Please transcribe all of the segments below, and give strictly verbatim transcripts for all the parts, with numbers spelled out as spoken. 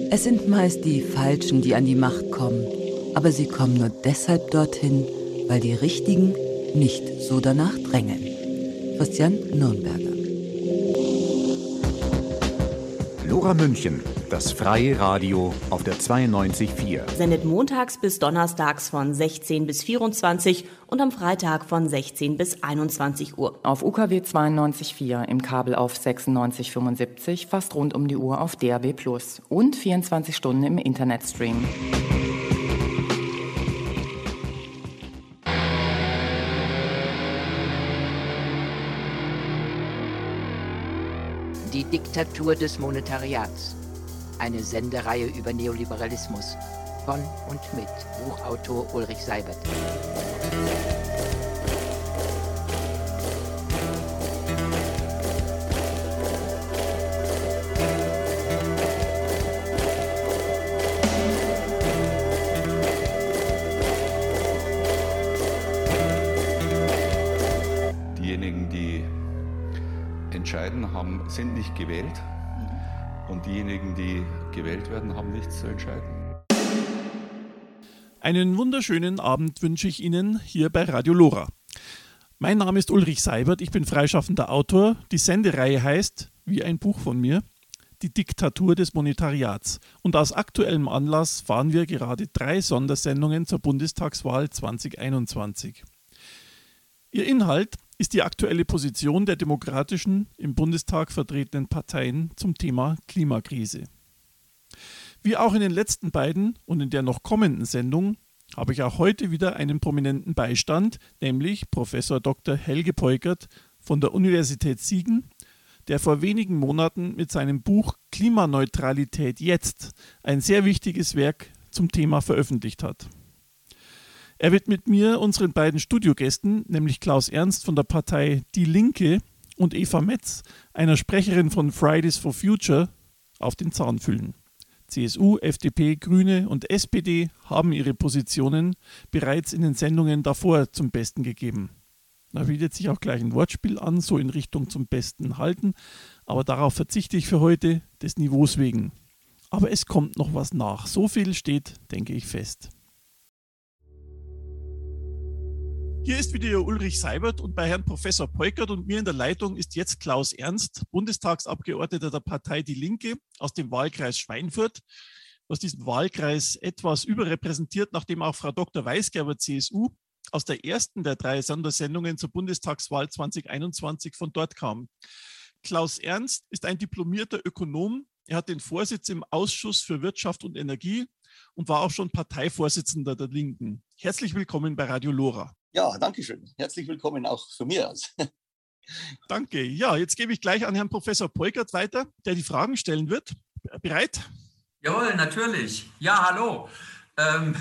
Es sind meist die Falschen, die an die Macht kommen. Aber sie kommen nur deshalb dorthin, weil die Richtigen nicht so danach drängen. Christian Nürnberger. Lora München, das freie Radio auf der zweiundneunzig Komma vier. Sendet montags bis donnerstags von sechzehn bis vierundzwanzig und am Freitag von sechzehn bis einundzwanzig Uhr. Auf U K W zweiundneunzig Komma vier, im Kabel auf sechsundneunzig Komma fünfundsiebzig, fast rund um die Uhr auf D A B plus und vierundzwanzig Stunden im Internetstream. Die Diktatur des Monetariats. Eine Sendereihe über Neoliberalismus. Von und mit Buchautor Ulrich Seibert. Diejenigen, die entscheiden, haben, sind nicht gewählt. Und diejenigen, die gewählt werden, haben nichts zu entscheiden. Einen wunderschönen Abend wünsche ich Ihnen hier bei Radio Lora. Mein Name ist Ulrich Seibert, ich bin freischaffender Autor. Die Sendereihe heißt, wie ein Buch von mir, Die Diktatur des Monetariats. Und aus aktuellem Anlass fahren wir gerade drei Sondersendungen zur Bundestagswahl zwanzig einundzwanzig. Ihr Inhalt ist die aktuelle Position der demokratischen, im Bundestag vertretenen Parteien zum Thema Klimakrise. Wie auch in den letzten beiden und in der noch kommenden Sendung habe ich auch heute wieder einen prominenten Beistand, nämlich Professor Doktor Helge Peukert von der Universität Siegen, der vor wenigen Monaten mit seinem Buch Klimaneutralität jetzt ein sehr wichtiges Werk zum Thema veröffentlicht hat. Er wird mit mir unseren beiden Studiogästen, nämlich Klaus Ernst von der Partei Die Linke und Eva Metz, einer Sprecherin von Fridays for Future, auf den Zahn fühlen. C S U, F D P, Grüne und S P D haben ihre Positionen bereits in den Sendungen davor zum Besten gegeben. Da bietet sich auch gleich ein Wortspiel an, so in Richtung zum Besten halten, aber darauf verzichte ich für heute, des Niveaus wegen. Aber es kommt noch was nach. So viel steht, denke ich, fest. Hier ist wieder Ihr Ulrich Seibert und bei Herrn Professor Peukert und mir in der Leitung ist jetzt Klaus Ernst, Bundestagsabgeordneter der Partei Die Linke aus dem Wahlkreis Schweinfurt, aus diesem Wahlkreis etwas überrepräsentiert, nachdem auch Frau Doktor Weisgerber C S U aus der ersten der drei Sondersendungen zur Bundestagswahl zwanzig einundzwanzig von dort kam. Klaus Ernst ist ein diplomierter Ökonom. Er hat den Vorsitz im Ausschuss für Wirtschaft und Energie und war auch schon Parteivorsitzender der Linken. Herzlich willkommen bei Radio Lora. Ja, danke schön. Herzlich willkommen auch von mir aus. Danke. Ja, jetzt gebe ich gleich an Herrn Professor Peukert weiter, der die Fragen stellen wird. Bereit? Jawohl, natürlich. Ja, hallo. Ähm,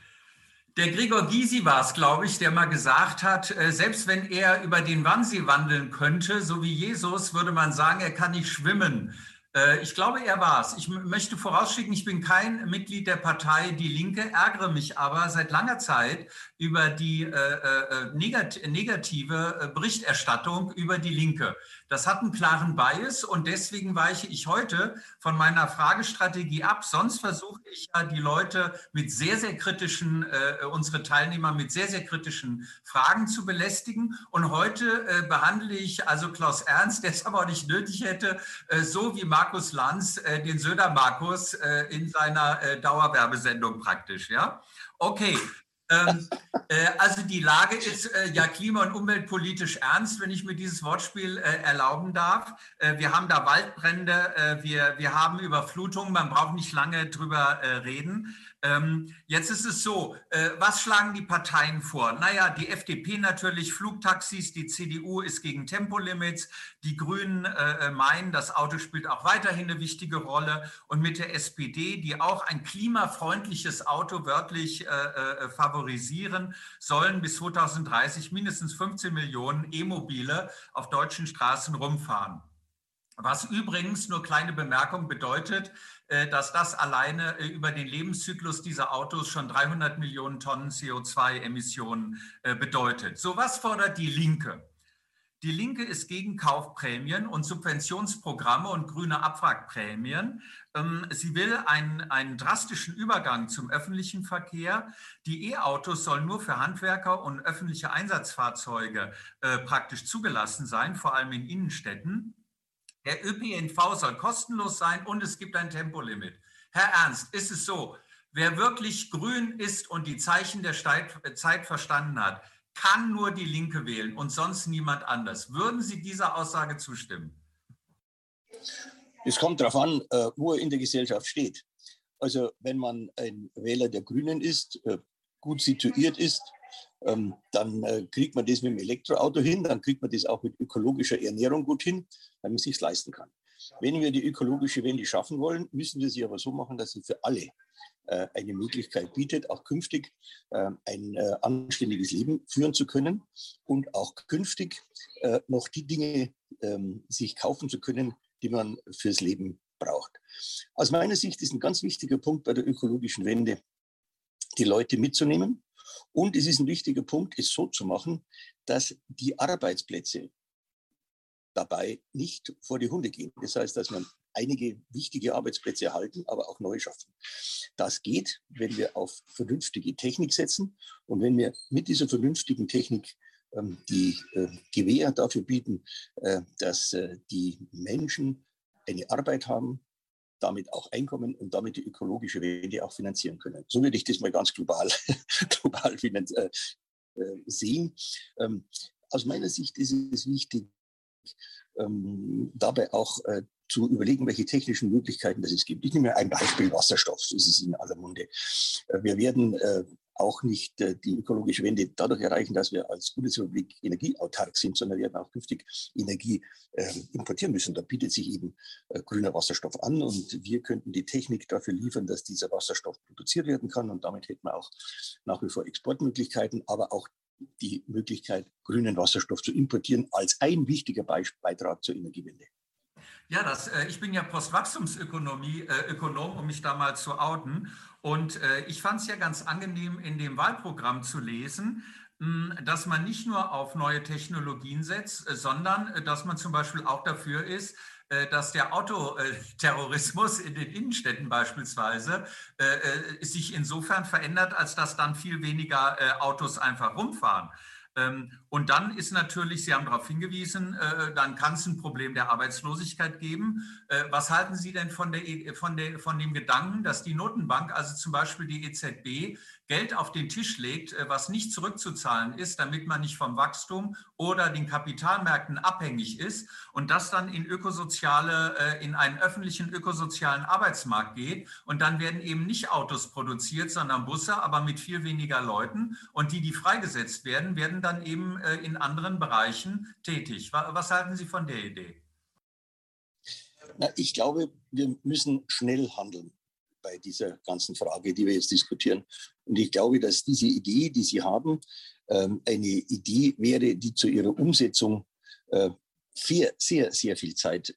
der Gregor Gysi war es, glaube ich, der mal gesagt hat, äh, selbst wenn er über den Wannsee wandeln könnte, so wie Jesus, würde man sagen, er kann nicht schwimmen. Ich glaube, er war es. Ich möchte vorausschicken, ich bin kein Mitglied der Partei Die Linke, ärgere mich aber seit langer Zeit über die äh, äh, negat- negative Berichterstattung über Die Linke. Das hat einen klaren Bias und deswegen weiche ich heute von meiner Fragestrategie ab. Sonst versuche ich ja, die Leute mit sehr, sehr kritischen, äh, unsere Teilnehmer mit sehr, sehr kritischen Fragen zu belästigen. Und heute äh, behandle ich also Klaus Ernst, der es aber auch nicht nötig hätte, äh, so wie Markus Lanz, äh, den Söder-Markus äh, in seiner äh, Dauerwerbesendung praktisch. Ja, okay. ähm, äh, also die Lage ist äh, ja klima- und umweltpolitisch ernst, wenn ich mir dieses Wortspiel äh, erlauben darf. Äh, wir haben da Waldbrände, äh, wir, wir haben Überflutungen, man braucht nicht lange drüber äh, reden. Ähm, jetzt ist es so, äh, was schlagen die Parteien vor? Naja, die F D P natürlich, Flugtaxis, die C D U ist gegen Tempolimits, die Grünen äh, meinen, das Auto spielt auch weiterhin eine wichtige Rolle und mit der S P D, die auch ein klimafreundliches Auto wörtlich äh, äh, favorisieren, sollen bis zweitausenddreißig mindestens fünfzehn Millionen E-Mobile auf deutschen Straßen rumfahren. Was übrigens, nur kleine Bemerkung, bedeutet, dass das alleine über den Lebenszyklus dieser Autos schon dreihundert Millionen Tonnen C O zwei Emissionen bedeutet. So, was fordert die Linke? Die Linke ist gegen Kaufprämien und Subventionsprogramme und grüne Abwrackprämien. Sie will einen, einen drastischen Übergang zum öffentlichen Verkehr. Die E-Autos sollen nur für Handwerker und öffentliche Einsatzfahrzeuge äh, praktisch zugelassen sein, vor allem in Innenstädten. Der Ö P N V soll kostenlos sein und es gibt ein Tempolimit. Herr Ernst, ist es so, wer wirklich grün ist und die Zeichen der Zeit verstanden hat, kann nur die Linke wählen und sonst niemand anders. Würden Sie dieser Aussage zustimmen? Es kommt darauf an, wo er in der Gesellschaft steht. Also wenn man ein Wähler der Grünen ist, gut situiert ist, dann kriegt man das mit dem Elektroauto hin, dann kriegt man das auch mit ökologischer Ernährung gut hin, weil man es sich leisten kann. Wenn wir die ökologische Wende schaffen wollen, müssen wir sie aber so machen, dass sie für alle eine Möglichkeit bietet, auch künftig ein anständiges Leben führen zu können und auch künftig noch die Dinge sich kaufen zu können, die man fürs Leben braucht. Aus meiner Sicht ist ein ganz wichtiger Punkt bei der ökologischen Wende, die Leute mitzunehmen. Und es ist ein wichtiger Punkt, es so zu machen, dass die Arbeitsplätze dabei nicht vor die Hunde gehen. Das heißt, dass man einige wichtige Arbeitsplätze erhalten, aber auch neu schaffen. Das geht, wenn wir auf vernünftige Technik setzen und wenn wir mit dieser vernünftigen Technik ähm, die äh, Gewähr dafür bieten, äh, dass äh, die Menschen eine Arbeit haben, damit auch Einkommen und damit die ökologische Wende auch finanzieren können. So würde ich das mal ganz global, global äh, äh, sehen. Ähm, aus meiner Sicht ist es wichtig, ähm, dabei auch äh, zu überlegen, welche technischen Möglichkeiten das es gibt. Ich nehme ein Beispiel Wasserstoff, das ist in aller Munde. Äh, wir werden äh, auch nicht äh, die ökologische Wende dadurch erreichen, dass wir als Bundesrepublik energieautark sind, sondern wir werden auch künftig Energie äh, importieren müssen. Da bietet sich eben äh, grüner Wasserstoff an und wir könnten die Technik dafür liefern, dass dieser Wasserstoff produziert werden kann und damit hätten wir auch nach wie vor Exportmöglichkeiten, aber auch die Möglichkeit, grünen Wasserstoff zu importieren als ein wichtiger Beitrag zur Energiewende. Ja, das, äh, ich bin ja Postwachstumsökonomie, äh, Ökonom, um mich da mal zu outen. Und äh, ich fand es ja ganz angenehm, in dem Wahlprogramm zu lesen, mh, dass man nicht nur auf neue Technologien setzt, äh, sondern äh, dass man zum Beispiel auch dafür ist, äh, dass der Autoterrorismus in den Innenstädten beispielsweise äh, äh, sich insofern verändert, als dass dann viel weniger äh, Autos einfach rumfahren. Und dann ist natürlich, Sie haben darauf hingewiesen, dann kann es ein Problem der Arbeitslosigkeit geben. Was halten Sie denn von, der, von, der, von dem Gedanken, dass die Notenbank, also zum Beispiel die E Z B, Geld auf den Tisch legt, was nicht zurückzuzahlen ist, damit man nicht vom Wachstum oder den Kapitalmärkten abhängig ist und das dann in ökosoziale, in einen öffentlichen ökosozialen Arbeitsmarkt geht und dann werden eben nicht Autos produziert, sondern Busse, aber mit viel weniger Leuten und die, die freigesetzt werden, werden dann eben in anderen Bereichen tätig. Was halten Sie von der Idee? Na, ich glaube, wir müssen schnell handeln bei dieser ganzen Frage, die wir jetzt diskutieren. Und ich glaube, dass diese Idee, die Sie haben, eine Idee wäre, die zu ihrer Umsetzung sehr, sehr, sehr viel Zeit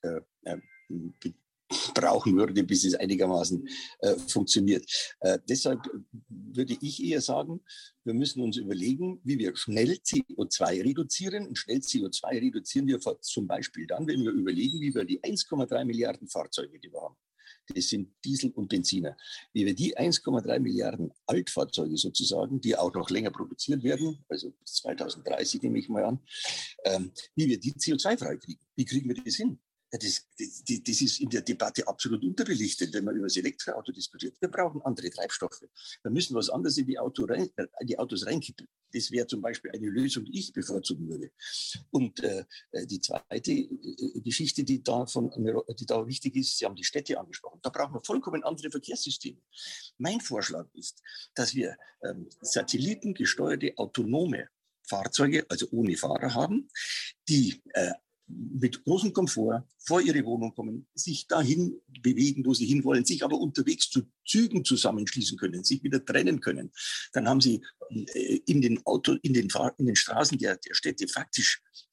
brauchen würde, bis es einigermaßen äh, funktioniert. Äh, deshalb würde ich eher sagen, wir müssen uns überlegen, wie wir schnell C O zwei reduzieren. Und schnell C O zwei reduzieren wir zum Beispiel dann, wenn wir überlegen, wie wir die eins Komma drei Milliarden Fahrzeuge, die wir haben, das sind Diesel und Benziner, wie wir die eins Komma drei Milliarden Altfahrzeuge sozusagen, die auch noch länger produziert werden, also bis zweitausenddreißig nehme ich mal an, ähm, wie wir die C O zwei frei kriegen. Wie kriegen wir das hin? Das, das, das ist in der Debatte absolut unterbelichtet, wenn man über das Elektroauto diskutiert. Wir brauchen andere Treibstoffe. Wir müssen was anderes in die, Auto rein, äh, die Autos reinkippen. Das wäre zum Beispiel eine Lösung, die ich bevorzugen würde. Und äh, die zweite äh, Geschichte, die da, von, die da wichtig ist, Sie haben die Städte angesprochen. Da brauchen wir vollkommen andere Verkehrssysteme. Mein Vorschlag ist, dass wir ähm, satellitengesteuerte autonome Fahrzeuge, also ohne Fahrer haben, die äh, mit großem Komfort vor ihre Wohnung kommen, sich dahin bewegen, wo sie hinwollen, sich aber unterwegs zu Zügen zusammenschließen können, sich wieder trennen können. Dann haben sie in den Auto, in den, Fahr- in den Straßen der, der Städte faktisch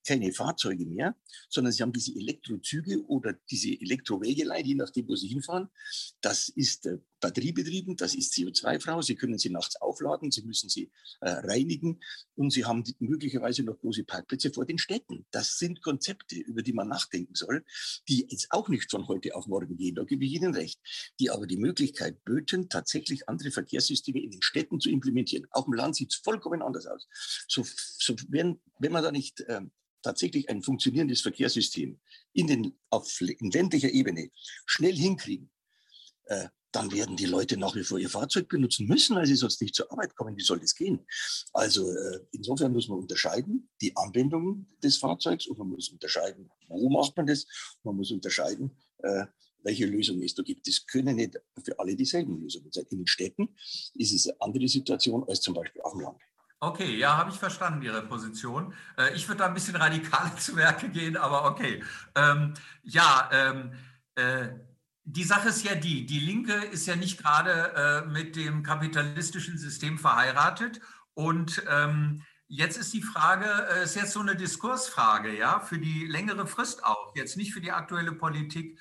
keine Fahrzeuge mehr, sondern sie haben diese Elektrozüge oder diese Elektrowägelei, je nachdem, wo sie hinfahren. Das ist äh, batteriebetrieben, das ist C O zwei frei. Sie können sie nachts aufladen, sie müssen sie äh, reinigen und sie haben die, möglicherweise noch große Parkplätze vor den Städten. Das sind Konzepte, über die man nachdenken soll, die jetzt auch nicht von heute auf morgen gehen, da gebe ich Ihnen recht, die aber die Möglichkeit böten, tatsächlich andere Verkehrssysteme in den Städten zu implementieren. Auf dem Land sieht es vollkommen anders aus. So, so wenn, wenn man da nicht äh, tatsächlich ein funktionierendes Verkehrssystem in, den, auf, in ländlicher Ebene schnell hinkriegen, äh, dann werden die Leute nach wie vor ihr Fahrzeug benutzen müssen, weil sie sonst nicht zur Arbeit kommen. Wie soll das gehen? Also äh, insofern muss man unterscheiden, die Anwendung des Fahrzeugs, und man muss unterscheiden, wo macht man das, man muss unterscheiden, äh, welche Lösungen es da gibt. Es können nicht für alle dieselben Lösungen sein. In den Städten ist es eine andere Situation als zum Beispiel auf dem Land. Okay, ja, habe ich verstanden, Ihre Position. Äh, ich würde da ein bisschen radikaler zu Werke gehen, aber okay. Ähm, ja, ähm, äh, die Sache ist ja die, die Linke ist ja nicht gerade äh, mit dem kapitalistischen System verheiratet. Und ähm, jetzt ist die Frage, äh, ist jetzt so eine Diskursfrage, ja, für die längere Frist auch, jetzt nicht für die aktuelle Politik.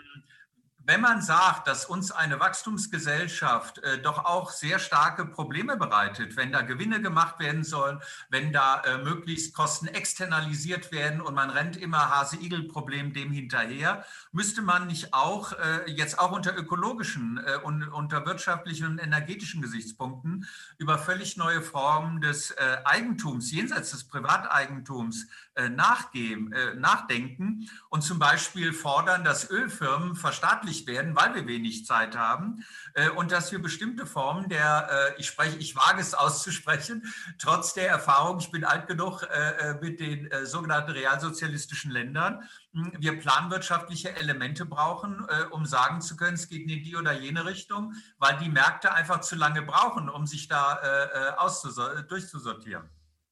Wenn man sagt, dass uns eine Wachstumsgesellschaft äh, doch auch sehr starke Probleme bereitet, wenn da Gewinne gemacht werden sollen, wenn da äh, möglichst Kosten externalisiert werden und man rennt immer Hase-Igel-Problem dem hinterher, müsste man nicht auch äh, jetzt auch unter ökologischen äh, und unter wirtschaftlichen und energetischen Gesichtspunkten über völlig neue Formen des äh, Eigentums, jenseits des Privateigentums äh, nachgehen, äh, nachdenken und zum Beispiel fordern, dass Ölfirmen verstaatlicht werden, weil wir wenig Zeit haben äh, und dass wir bestimmte Formen der, äh, ich spreche, ich wage es auszusprechen, trotz der Erfahrung, ich bin alt genug äh, mit den äh, sogenannten realsozialistischen Ländern, mh, wir planwirtschaftliche Elemente brauchen, äh, um sagen zu können, es geht in die oder jene Richtung, weil die Märkte einfach zu lange brauchen, um sich da äh, auszusor- durchzusortieren.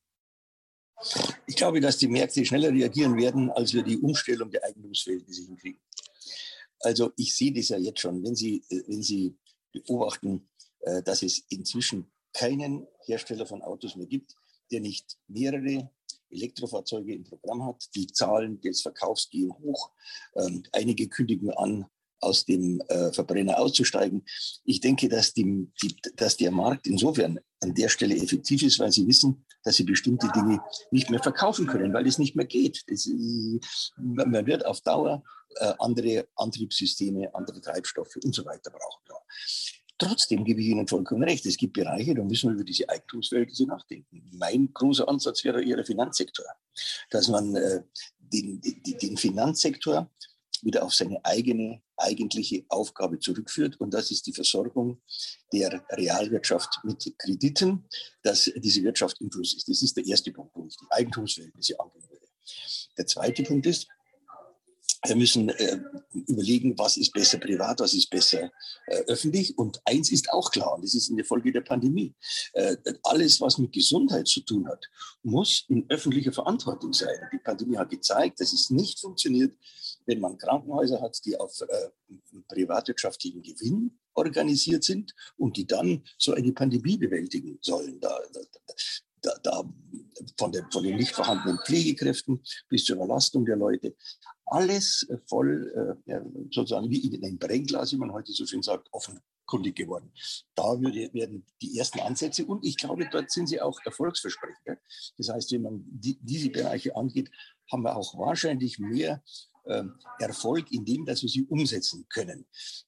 Ich glaube, dass die Märkte schneller reagieren werden, als wir die Umstellung der Eigentumsverhältnisse hinkriegen. Also ich sehe das ja jetzt schon, wenn Sie, wenn Sie beobachten, dass es inzwischen keinen Hersteller von Autos mehr gibt, der nicht mehrere Elektrofahrzeuge im Programm hat. Die Zahlen des Verkaufs gehen hoch. Einige kündigen an, aus dem äh, Verbrenner auszusteigen. Ich denke, dass, die, die, dass der Markt insofern an der Stelle effektiv ist, weil sie wissen, dass sie bestimmte Dinge nicht mehr verkaufen können, weil es nicht mehr geht. Das, äh, man wird auf Dauer äh, andere Antriebssysteme, andere Treibstoffe und so weiter brauchen. Ja. Trotzdem gebe ich Ihnen vollkommen recht. Es gibt Bereiche, da müssen wir über diese Eigentumsverhältnisse nachdenken. Mein großer Ansatz wäre eher der Finanzsektor, dass man äh, den, den, den Finanzsektor wieder auf seine eigene eigentliche Aufgabe zurückführt. Und das ist die Versorgung der Realwirtschaft mit Krediten, dass diese Wirtschaft im Fluss ist. Das ist der erste Punkt, wo ich die Eigentumsverhältnisse angehen würde. Der zweite Punkt ist, wir müssen äh, überlegen, was ist besser privat, was ist besser äh, öffentlich. Und eins ist auch klar, und das ist in der Folge der Pandemie. Äh, alles, was mit Gesundheit zu tun hat, muss in öffentlicher Verantwortung sein. Die Pandemie hat gezeigt, dass es nicht funktioniert, wenn man Krankenhäuser hat, die auf äh, privatwirtschaftlichen Gewinn organisiert sind und die dann so eine Pandemie bewältigen sollen. Da, da, da, da, von, der, von den nicht vorhandenen Pflegekräften bis zur Überlastung der Leute. Alles voll, äh, sozusagen wie in einem Brennglas, wie man heute so schön sagt, offenkundig geworden. Da würde, werden die ersten Ansätze, und ich glaube, dort sind sie auch erfolgsversprechend. Das heißt, wenn man die, diese Bereiche angeht, haben wir auch wahrscheinlich mehr äh, Erfolg in dem, dass wir sie umsetzen können.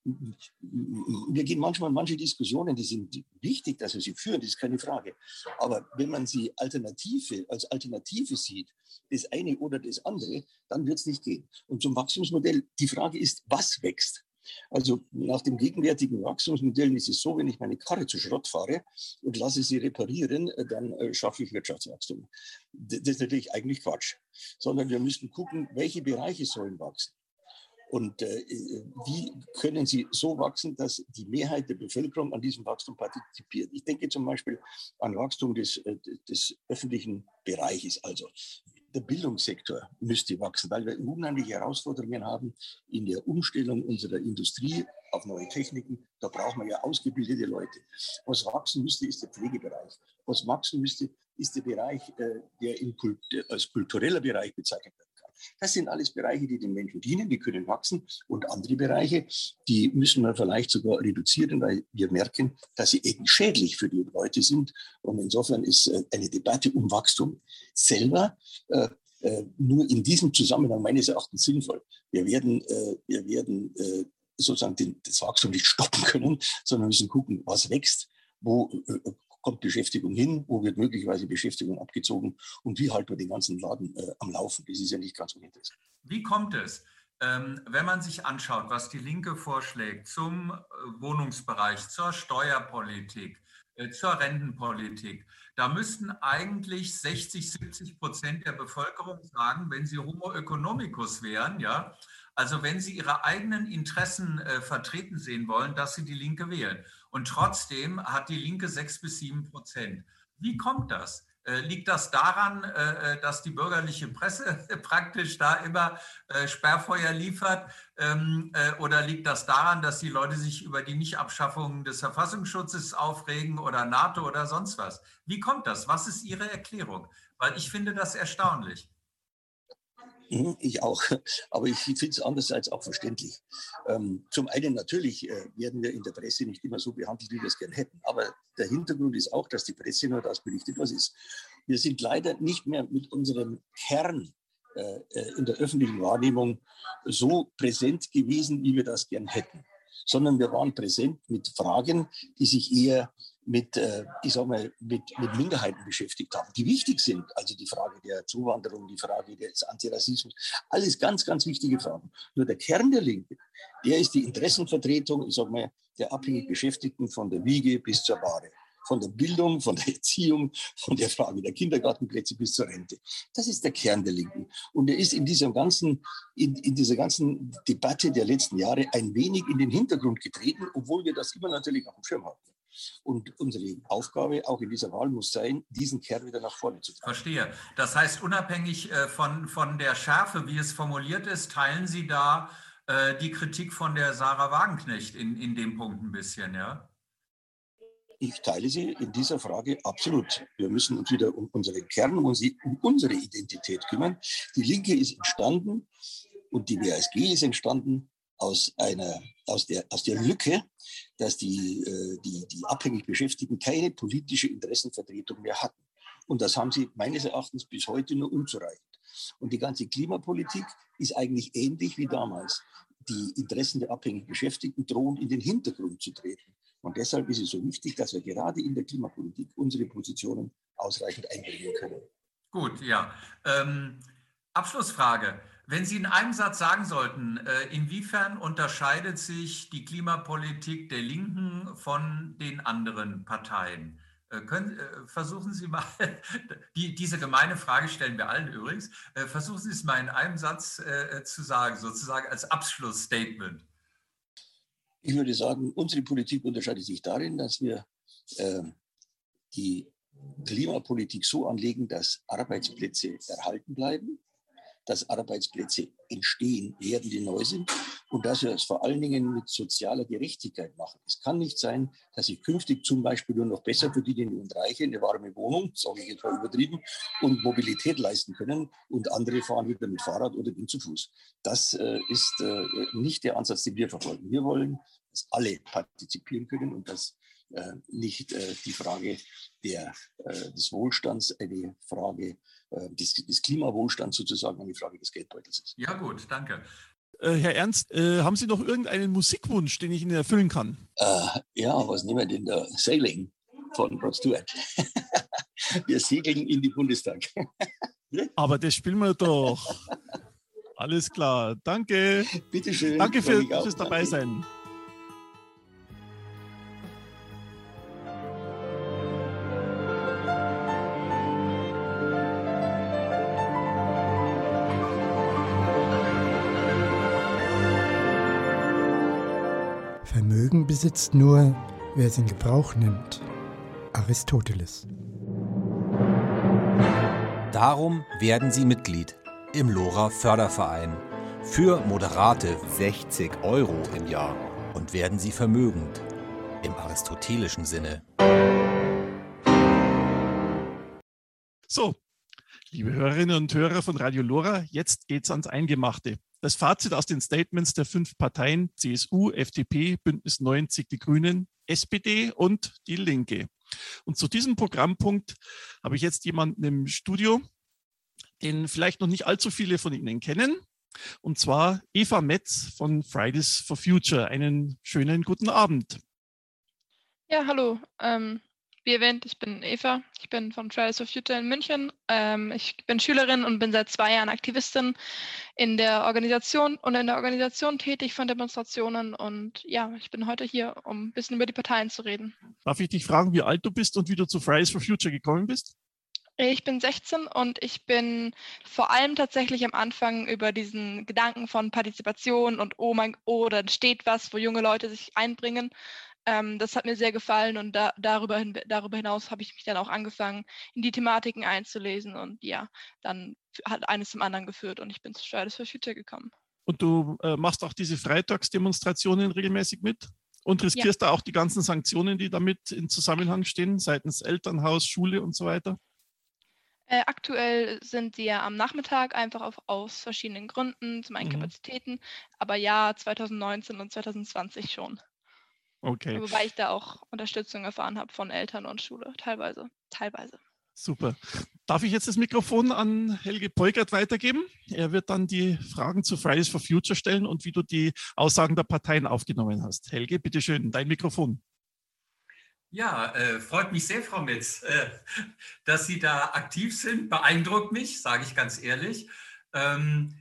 Wir gehen manchmal in manche Diskussionen, die sind wichtig, dass wir sie führen, das ist keine Frage. Aber wenn man sie Alternative, als Alternative sieht, das eine oder das andere, dann wird es nicht gehen. Und zum Wachstumsmodell, die Frage ist, was wächst? Also nach dem gegenwärtigen Wachstumsmodell ist es so, wenn ich meine Karre zu Schrott fahre und lasse sie reparieren, dann äh, schaffe ich Wirtschaftswachstum. Das ist natürlich eigentlich Quatsch. Sondern wir müssten gucken, welche Bereiche sollen wachsen. Und äh, wie können sie so wachsen, dass die Mehrheit der Bevölkerung an diesem Wachstum partizipiert? Ich denke zum Beispiel an Wachstum des, äh, des öffentlichen Bereiches. Also der Bildungssektor müsste wachsen, weil wir unheimliche Herausforderungen haben in der Umstellung unserer Industrie auf neue Techniken. Da brauchen wir ja ausgebildete Leute. Was wachsen müsste, ist der Pflegebereich. Was wachsen müsste, ist der Bereich, der in Kult, als kultureller Bereich bezeichnet wird. Das sind alles Bereiche, die den Menschen dienen, die können wachsen. Und andere Bereiche, die müssen wir vielleicht sogar reduzieren, weil wir merken, dass sie eben schädlich für die Leute sind. Und insofern ist eine Debatte um Wachstum selber äh, äh, nur in diesem Zusammenhang meines Erachtens sinnvoll. Wir werden, äh, wir werden äh, sozusagen den, das Wachstum nicht stoppen können, sondern müssen gucken, was wächst, wo äh, kommt Beschäftigung hin, wo wird möglicherweise Beschäftigung abgezogen und wie halten wir den ganzen Laden äh, am Laufen. Das ist ja nicht ganz uninteressant. Wie kommt es, ähm, wenn man sich anschaut, was die Linke vorschlägt zum äh, Wohnungsbereich, zur Steuerpolitik, äh, zur Rentenpolitik, da müssten eigentlich sechzig, siebzig Prozent der Bevölkerung sagen, wenn sie Homo economicus wären, ja, also wenn sie ihre eigenen Interessen äh, vertreten sehen wollen, dass sie die Linke wählen. Und trotzdem hat die Linke sechs bis sieben Prozent. Wie kommt das? Äh, liegt das daran, äh, dass die bürgerliche Presse praktisch da immer äh, Sperrfeuer liefert? Ähm, äh, oder liegt das daran, dass die Leute sich über die Nichtabschaffung des Verfassungsschutzes aufregen oder NATO oder sonst was? Wie kommt das? Was ist Ihre Erklärung? Weil ich finde das erstaunlich. Ich auch, aber ich finde es andererseits auch verständlich. Ähm, zum einen natürlich äh, werden wir in der Presse nicht immer so behandelt, wie wir es gerne hätten. Aber der Hintergrund ist auch, dass die Presse nur das berichtet, was ist. Wir sind leider nicht mehr mit unserem Kern äh, in der öffentlichen Wahrnehmung so präsent gewesen, wie wir das gern hätten. Sondern wir waren präsent mit Fragen, die sich eher mit, äh, ich sag mal, mit, mit Minderheiten beschäftigt haben, die wichtig sind. Also die Frage der Zuwanderung, die Frage des Antirassismus, alles ganz, ganz wichtige Fragen. Nur der Kern der Linke, der ist die Interessenvertretung, ich sag mal, der abhängig Beschäftigten von der Wiege bis zur Bahre. Von der Bildung, von der Erziehung, von der Frage der Kindergartenplätze bis zur Rente. Das ist der Kern der Linken. Und er ist in dieser ganzen, in, in dieser ganzen Debatte der letzten Jahre ein wenig in den Hintergrund getreten, obwohl wir das immer natürlich auf dem Schirm hatten. Und unsere Aufgabe auch in dieser Wahl muss sein, diesen Kern wieder nach vorne zu tragen. Verstehe. Das heißt, unabhängig von, von der Schärfe, wie es formuliert ist, teilen Sie da äh, die Kritik von der Sarah Wagenknecht in, in dem Punkt ein bisschen, ja? Ich teile sie in dieser Frage absolut. Wir müssen uns wieder um unseren Kern, um unsere Identität kümmern. Die Linke ist entstanden und die W A S G ist entstanden aus einer, aus der, aus der Lücke, dass die, die, die abhängig Beschäftigten keine politische Interessenvertretung mehr hatten. Und das haben sie meines Erachtens bis heute nur unzureichend. Und die ganze Klimapolitik ist eigentlich ähnlich wie damals. Die Interessen der abhängig Beschäftigten drohen in den Hintergrund zu treten. Und deshalb ist es so wichtig, dass wir gerade in der Klimapolitik unsere Positionen ausreichend einbringen können. Gut, ja. Ähm, Abschlussfrage. Wenn Sie in einem Satz sagen sollten, äh, inwiefern unterscheidet sich die Klimapolitik der Linken von den anderen Parteien? Äh, können, äh, versuchen Sie mal, die, diese gemeine Frage stellen wir allen übrigens, äh, versuchen Sie es mal in einem Satz äh, zu sagen, sozusagen als Abschlussstatement. Ich würde sagen, unsere Politik unterscheidet sich darin, dass wir äh, die Klimapolitik so anlegen, dass Arbeitsplätze erhalten bleiben, dass Arbeitsplätze entstehen werden, die neu sind und dass wir es vor allen Dingen mit sozialer Gerechtigkeit machen. Es kann nicht sein, dass ich künftig zum Beispiel nur noch besser verdienende und Reiche eine warme Wohnung, sage ich jetzt mal übertrieben, und Mobilität leisten können und andere fahren wieder mit Fahrrad oder gehen zu Fuß. Das äh, ist äh, nicht der Ansatz, den wir verfolgen. Wir wollen, dass alle partizipieren können und dass äh, nicht äh, die Frage der, äh, des Wohlstands eine Frage äh, des, des Klimawohlstands sozusagen eine Frage des Geldbeutels ist. Ja gut, danke. Äh, Herr Ernst, äh, haben Sie noch irgendeinen Musikwunsch, den ich Ihnen erfüllen kann? Äh, ja, was nehmen wir denn da? Sailing von Rod Stewart. Wir segeln in den Bundestag. Aber das spielen wir doch. Alles klar, danke. Bitte schön. Danke für, fürs Dabeisein. Vermögen besitzt nur, wer es in Gebrauch nimmt. Aristoteles. Darum werden Sie Mitglied im Lora Förderverein für moderate sechzig Euro im Jahr und werden Sie vermögend im aristotelischen Sinne. So, liebe Hörerinnen und Hörer von Radio Lora, jetzt geht's ans Eingemachte. Das Fazit aus den Statements der fünf Parteien C S U, F D P, Bündnis neunzig, die Grünen, S P D und die Linke. Und zu diesem Programmpunkt habe ich jetzt jemanden im Studio, den vielleicht noch nicht allzu viele von Ihnen kennen, und zwar Eva Metz von Fridays for Future. Einen schönen guten Abend. Ja, hallo. Ähm, wie erwähnt, ich bin Eva. Ich bin von Fridays for Future in München. Ähm, ich bin Schülerin und bin seit zwei Jahren Aktivistin in der Organisation und in der Organisation tätig von Demonstrationen. Und ja, ich bin heute hier, um ein bisschen über die Parteien zu reden. Darf ich dich fragen, wie alt du bist und wie du zu Fridays for Future gekommen bist? Ich bin sechzehn und ich bin vor allem tatsächlich am Anfang über diesen Gedanken von Partizipation und oh mein, oh, da entsteht was, wo junge Leute sich einbringen. Ähm, das hat mir sehr gefallen und da, darüber, hin, darüber hinaus habe ich mich dann auch angefangen, in die Thematiken einzulesen und ja, dann hat eines zum anderen geführt und ich bin zu Fridays for Future gekommen. Und du äh, machst auch diese Freitagsdemonstrationen regelmäßig mit und riskierst ja. da auch die ganzen Sanktionen, die damit in Zusammenhang stehen, seitens Elternhaus, Schule und so weiter? Äh, aktuell sind sie ja am Nachmittag einfach auf, aus verschiedenen Gründen, zum einen Mhm. Kapazitäten, aber ja, zwanzig neunzehn und zwanzig zwanzig schon. Okay, Wobei ich da auch Unterstützung erfahren habe von Eltern und Schule, teilweise. Teilweise. super. Darf ich jetzt das Mikrofon an Helge Peugert weitergeben? Er wird dann die Fragen zu Fridays for Future stellen und wie du die Aussagen der Parteien aufgenommen hast. Helge, bitteschön, dein Mikrofon. Ja, äh, freut mich sehr, Frau Metz, äh, dass Sie da aktiv sind. Beeindruckt mich, sage ich ganz ehrlich. Ähm,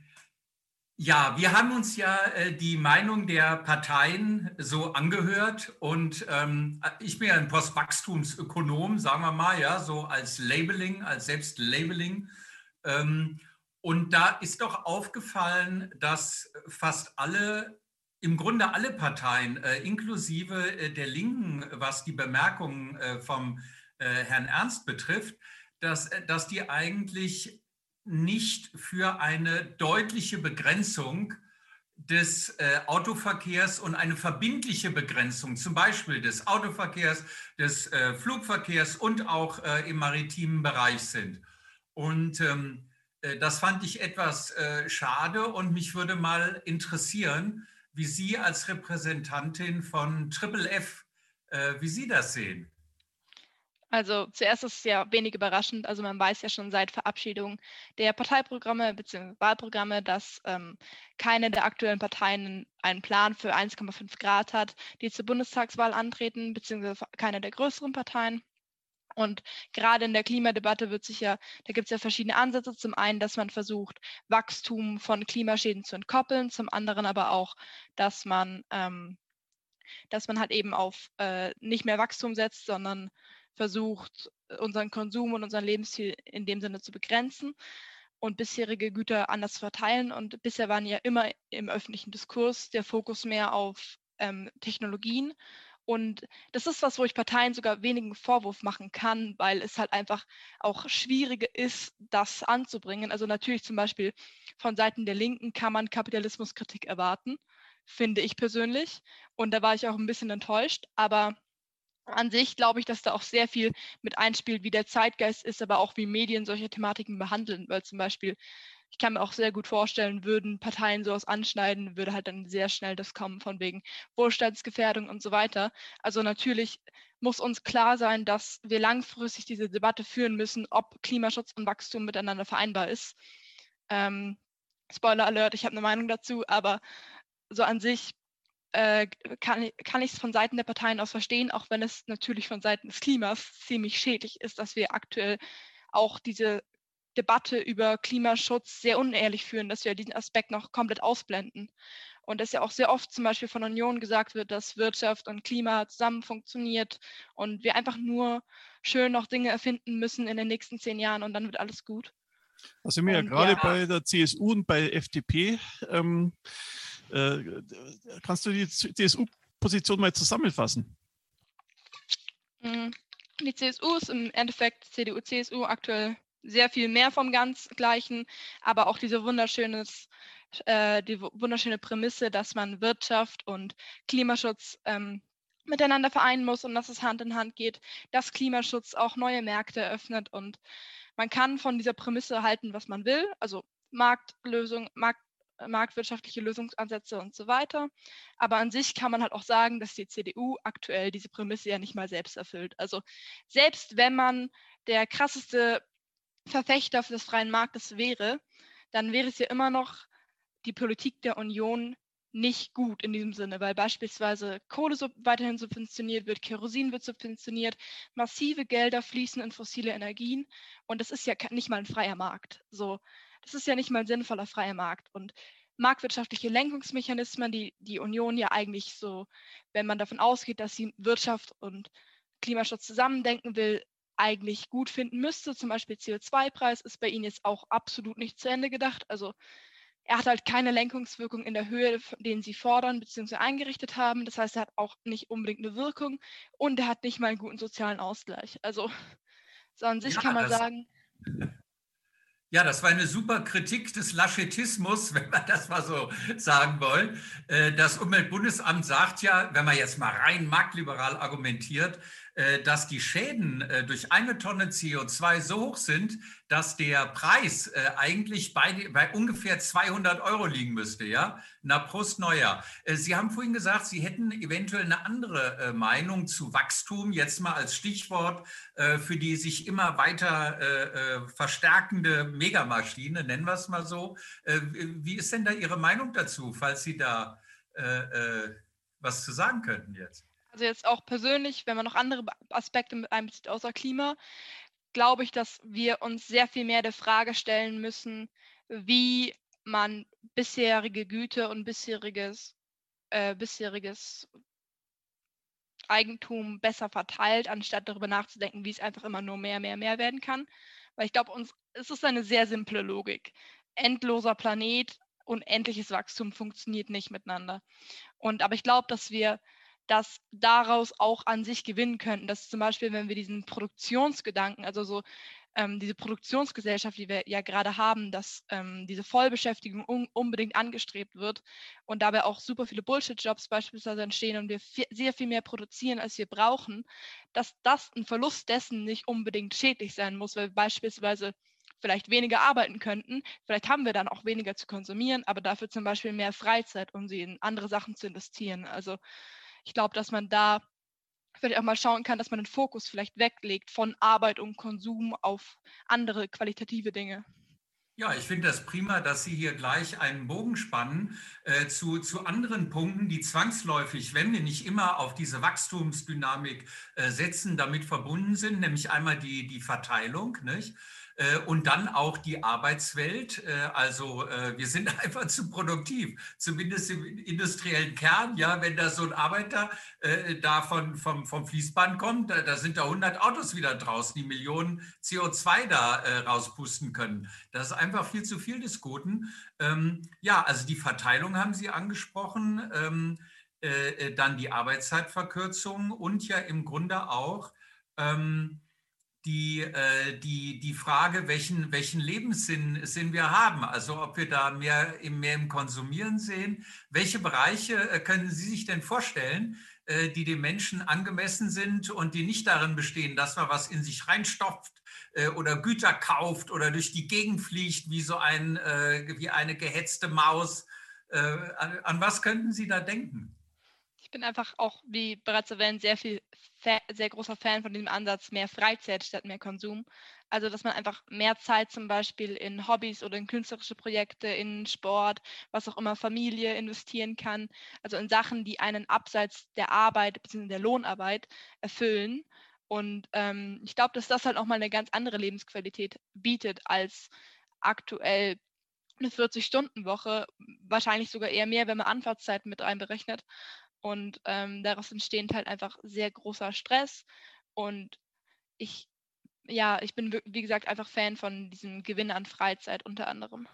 ja, wir haben uns ja äh, die Meinung der Parteien so angehört und ähm, ich bin ja ein Postwachstumsökonom, sagen wir mal, ja, so als Labeling, als Selbstlabeling. Ähm, und da ist doch aufgefallen, dass fast alle im Grunde alle Parteien, äh, inklusive äh, der Linken, was die Bemerkungen äh, vom äh, Herrn Ernst betrifft, dass, äh, dass die eigentlich nicht für eine deutliche Begrenzung des äh, Autoverkehrs und eine verbindliche Begrenzung, zum Beispiel des Autoverkehrs, des äh, Flugverkehrs und auch äh, im maritimen Bereich sind. Und ähm, äh, das fand ich etwas äh, schade und mich würde mal interessieren, wie Sie als Repräsentantin von Triple F, äh, wie Sie das sehen. Also zuerst ist es ja wenig überraschend, also man weiß ja schon seit Verabschiedung der Parteiprogramme bzw. Wahlprogramme, dass ähm, keine der aktuellen Parteien einen Plan für eins Komma fünf Grad hat, die zur Bundestagswahl antreten, beziehungsweise keine der größeren Parteien. Und gerade in der Klimadebatte wird sich ja, da gibt es ja verschiedene Ansätze. Zum einen, dass man versucht, Wachstum von Klimaschäden zu entkoppeln, zum anderen aber auch, dass man, ähm, dass man halt eben auf äh, nicht mehr Wachstum setzt, sondern versucht, unseren Konsum und unseren Lebensstil in dem Sinne zu begrenzen und bisherige Güter anders zu verteilen. Und bisher waren ja immer im öffentlichen Diskurs der Fokus mehr auf ähm, Technologien. Und das ist was, wo ich Parteien sogar wenigen Vorwurf machen kann, weil es halt einfach auch schwieriger ist, das anzubringen. Also natürlich zum Beispiel von Seiten der Linken kann man Kapitalismuskritik erwarten, finde ich persönlich. Und da war ich auch ein bisschen enttäuscht. Aber an sich glaube ich, dass da auch sehr viel mit einspielt, wie der Zeitgeist ist, aber auch wie Medien solche Thematiken behandeln. Weil zum Beispiel, ich kann mir auch sehr gut vorstellen, würden Parteien sowas anschneiden, würde halt dann sehr schnell das kommen von wegen Wohlstandsgefährdung und so weiter. Also natürlich muss uns klar sein, dass wir langfristig diese Debatte führen müssen, ob Klimaschutz und Wachstum miteinander vereinbar ist. Ähm, Spoiler Alert, ich habe eine Meinung dazu, aber so an sich äh, kann, kann ich es von Seiten der Parteien aus verstehen, auch wenn es natürlich von Seiten des Klimas ziemlich schädlich ist, dass wir aktuell auch diese Debatte über Klimaschutz sehr unehrlich führen, dass wir diesen Aspekt noch komplett ausblenden. Und dass ja auch sehr oft zum Beispiel von Union gesagt wird, dass Wirtschaft und Klima zusammen funktioniert und wir einfach nur schön noch Dinge erfinden müssen in den nächsten zehn Jahren und dann wird alles gut. Da sind wir ja gerade ja. bei der C S U und bei F D P. Ähm, äh, kannst du die C S U-Position mal zusammenfassen? Die C S U ist im Endeffekt C D U, C S U aktuell sehr viel mehr vom ganz Gleichen, aber auch diese wunderschönes, äh, die wunderschöne Prämisse, dass man Wirtschaft und Klimaschutz ähm, miteinander vereinen muss und dass es Hand in Hand geht, dass Klimaschutz auch neue Märkte eröffnet und man kann von dieser Prämisse halten, was man will, also Marktlösung, Markt, marktwirtschaftliche Lösungsansätze und so weiter. Aber an sich kann man halt auch sagen, dass die C D U aktuell diese Prämisse ja nicht mal selbst erfüllt. Also selbst wenn man der krasseste Verfechter des freien Marktes wäre, dann wäre es ja immer noch die Politik der Union nicht gut in diesem Sinne, weil beispielsweise Kohle so weiterhin subventioniert wird, Kerosin wird subventioniert, massive Gelder fließen in fossile Energien und das ist ja nicht mal ein freier Markt. So, das ist ja nicht mal ein sinnvoller freier Markt. Und marktwirtschaftliche Lenkungsmechanismen, die die Union ja eigentlich so, wenn man davon ausgeht, dass sie Wirtschaft und Klimaschutz zusammendenken will, eigentlich gut finden müsste. Zum Beispiel C O zwei Preis ist bei Ihnen jetzt auch absolut nicht zu Ende gedacht. Also er hat halt keine Lenkungswirkung in der Höhe, den sie fordern bzw. eingerichtet haben. Das heißt, er hat auch nicht unbedingt eine Wirkung und er hat nicht mal einen guten sozialen Ausgleich. Also so an sich ja, kann man das, sagen. Ja, das war eine super Kritik des Laschetismus, wenn wir das mal so sagen wollen. Das Umweltbundesamt sagt ja, wenn man jetzt mal rein marktliberal argumentiert, dass die Schäden durch eine Tonne C O zwei so hoch sind, dass der Preis eigentlich bei, bei ungefähr zweihundert Euro liegen müsste, ja, na Prost Neujahr. Sie haben vorhin gesagt, Sie hätten eventuell eine andere Meinung zu Wachstum, jetzt mal als Stichwort für die sich immer weiter verstärkende Megamaschine, nennen wir es mal so. Wie ist denn da Ihre Meinung dazu, falls Sie da was zu sagen könnten jetzt? Also jetzt auch persönlich, wenn man noch andere Aspekte mit einbezieht außer Klima, glaube ich, dass wir uns sehr viel mehr der Frage stellen müssen, wie man bisherige Güter und bisheriges, äh, bisheriges Eigentum besser verteilt, anstatt darüber nachzudenken, wie es einfach immer nur mehr, mehr, mehr werden kann. Weil ich glaube, uns es ist eine sehr simple Logik. Endloser Planet, unendliches Wachstum funktioniert nicht miteinander. Und aber ich glaube, dass wir das daraus auch an sich gewinnen könnten. Dass zum Beispiel, wenn wir diesen Produktionsgedanken, also so ähm, diese Produktionsgesellschaft, die wir ja gerade haben, dass ähm, diese Vollbeschäftigung un- unbedingt angestrebt wird und dabei auch super viele Bullshit-Jobs beispielsweise entstehen und wir viel, sehr viel mehr produzieren, als wir brauchen, dass das ein Verlust dessen nicht unbedingt schädlich sein muss, weil wir beispielsweise vielleicht weniger arbeiten könnten, vielleicht haben wir dann auch weniger zu konsumieren, aber dafür zum Beispiel mehr Freizeit, um sie in andere Sachen zu investieren. Also ich glaube, dass man da vielleicht auch mal schauen kann, dass man den Fokus vielleicht weglegt von Arbeit und Konsum auf andere qualitative Dinge. Ja, ich finde das prima, dass Sie hier gleich einen Bogen spannen äh, zu, zu anderen Punkten, die zwangsläufig, wenn wir nicht immer auf diese Wachstumsdynamik äh, setzen, damit verbunden sind, nämlich einmal die, die Verteilung, nicht? Und dann auch die Arbeitswelt. Also wir sind einfach zu produktiv, zumindest im industriellen Kern. Ja, wenn da so ein Arbeiter äh, da von, vom, vom Fließband kommt, da, da sind da hundert Autos wieder draußen, die Millionen C O zwei da äh, rauspusten können. Das ist einfach viel zu viel des Guten. Ähm, ja, also die Verteilung haben Sie angesprochen, ähm, äh, dann die Arbeitszeitverkürzung und ja im Grunde auch ähm, Die, äh, die, die Frage, welchen, welchen Lebenssinn Sinn wir haben, also ob wir da mehr im, mehr im Konsumieren sehen. Welche Bereiche äh, können Sie sich denn vorstellen, äh, die dem Menschen angemessen sind und die nicht darin bestehen, dass man was in sich reinstopft äh, oder Güter kauft oder durch die Gegend fliegt wie so ein, äh, wie eine gehetzte Maus? Äh, an, an was könnten Sie da denken? Ich bin einfach auch, wie bereits erwähnt, sehr viel, sehr großer Fan von dem Ansatz, mehr Freizeit statt mehr Konsum. Also, dass man einfach mehr Zeit zum Beispiel in Hobbys oder in künstlerische Projekte, in Sport, was auch immer, Familie investieren kann. Also in Sachen, die einen abseits der Arbeit bzw. der Lohnarbeit erfüllen. Und ähm, ich glaube, dass das halt auch mal eine ganz andere Lebensqualität bietet als aktuell eine vierzig-Stunden-Woche, wahrscheinlich sogar eher mehr, wenn man Anfahrtszeiten mit einberechnet. Und ähm, daraus entsteht halt einfach sehr großer Stress. Und ich, ja, ich bin, wie gesagt, einfach Fan von diesem Gewinn an Freizeit unter anderem.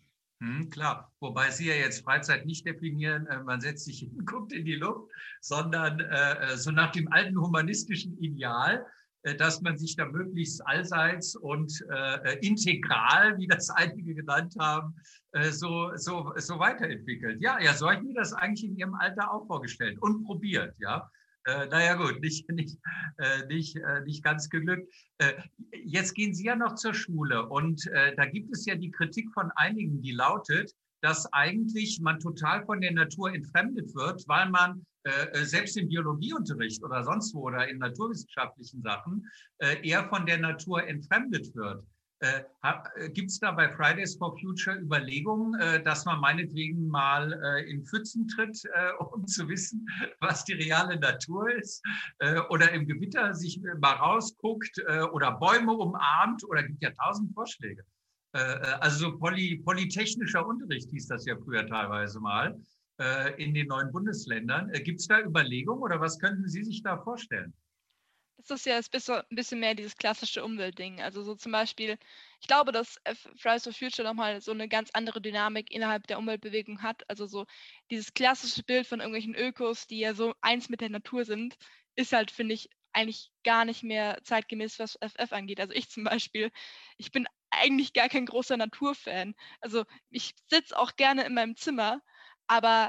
Hm, klar, wobei Sie ja jetzt Freizeit nicht definieren, äh, man setzt sich hin, guckt in die Luft, sondern äh, so nach dem alten humanistischen Ideal, äh, dass man sich da möglichst allseits und äh, integral, wie das einige genannt haben, äh, so, so, so weiterentwickelt. Ja, ja, so habe ich mir das eigentlich in Ihrem Alter auch vorgestellt und probiert, ja. Äh, naja gut, nicht, nicht, äh, nicht, äh, nicht ganz geglückt. Äh, jetzt gehen Sie ja noch zur Schule und äh, da gibt es ja die Kritik von einigen, die lautet, dass eigentlich man total von der Natur entfremdet wird, weil man äh, selbst im Biologieunterricht oder sonst wo oder in naturwissenschaftlichen Sachen äh, eher von der Natur entfremdet wird. Äh, Gibt es da bei Fridays for Future Überlegungen, äh, dass man meinetwegen mal äh, in Pfützen tritt, äh, um zu wissen, was die reale Natur ist? Äh, oder im Gewitter sich mal rausguckt äh, oder Bäume umarmt? Oder gibt ja tausend Vorschläge. Äh, also so poly, polytechnischer Unterricht hieß das ja früher teilweise mal äh, in den neuen Bundesländern. Äh, Gibt es da Überlegungen oder was könnten Sie sich da vorstellen? Das ist ja ein bisschen mehr dieses klassische Umweltding. Also so zum Beispiel, ich glaube, dass Fridays for Future nochmal so eine ganz andere Dynamik innerhalb der Umweltbewegung hat. Also so dieses klassische Bild von irgendwelchen Ökos, die ja so eins mit der Natur sind, ist halt, finde ich, eigentlich gar nicht mehr zeitgemäß, was F F angeht. Also ich zum Beispiel, ich bin eigentlich gar kein großer Naturfan. Also ich sitze auch gerne in meinem Zimmer, aber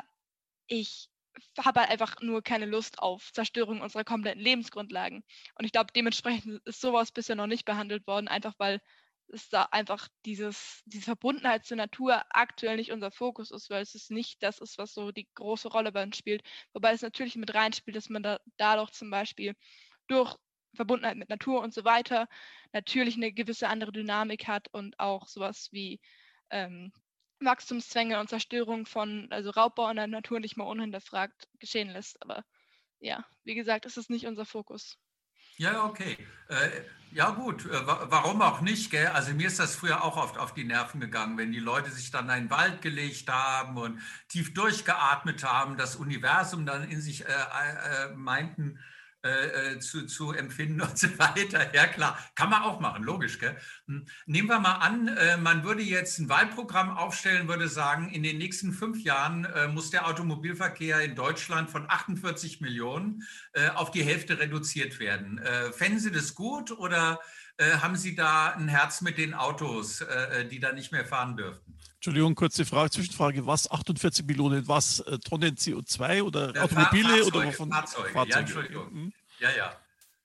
ich habe halt einfach nur keine Lust auf Zerstörung unserer kompletten Lebensgrundlagen. Und ich glaube, dementsprechend ist sowas bisher noch nicht behandelt worden, einfach weil es da einfach dieses, diese Verbundenheit zur Natur aktuell nicht unser Fokus ist, weil es ist nicht das ist, was so die große Rolle bei uns spielt. Wobei es natürlich mit reinspielt, dass man da dadurch zum Beispiel durch Verbundenheit mit Natur und so weiter natürlich eine gewisse andere Dynamik hat und auch sowas wie ähm, Wachstumszwänge und Zerstörung von, also Raubbau in der Natur nicht mal unhinterfragt geschehen lässt. Aber ja, wie gesagt, es ist nicht unser Fokus. Ja, okay. Äh, ja gut, äh, warum auch nicht, gell? Also mir ist das früher auch oft auf die Nerven gegangen, wenn die Leute sich dann in den Wald gelegt haben und tief durchgeatmet haben, das Universum dann in sich äh, äh, meinten, Äh, zu, zu empfinden und so weiter. Ja klar, kann man auch machen, logisch. Gell? Nehmen wir mal an, äh, man würde jetzt ein Wahlprogramm aufstellen, würde sagen, in den nächsten fünf Jahren äh, muss der Automobilverkehr in Deutschland von achtundvierzig Millionen äh, auf die Hälfte reduziert werden. Äh, fänden Sie das gut oder äh, haben Sie da ein Herz mit den Autos, äh, die da nicht mehr fahren dürften? Entschuldigung, kurze Frage, Zwischenfrage. Was, achtundvierzig Millionen, was, äh, Tonnen C O zwei oder ja, Automobile? Fahrzeuge, oder wovon? Fahrzeuge, Fahrzeuge. ja, Entschuldigung. Mhm. Ja, ja.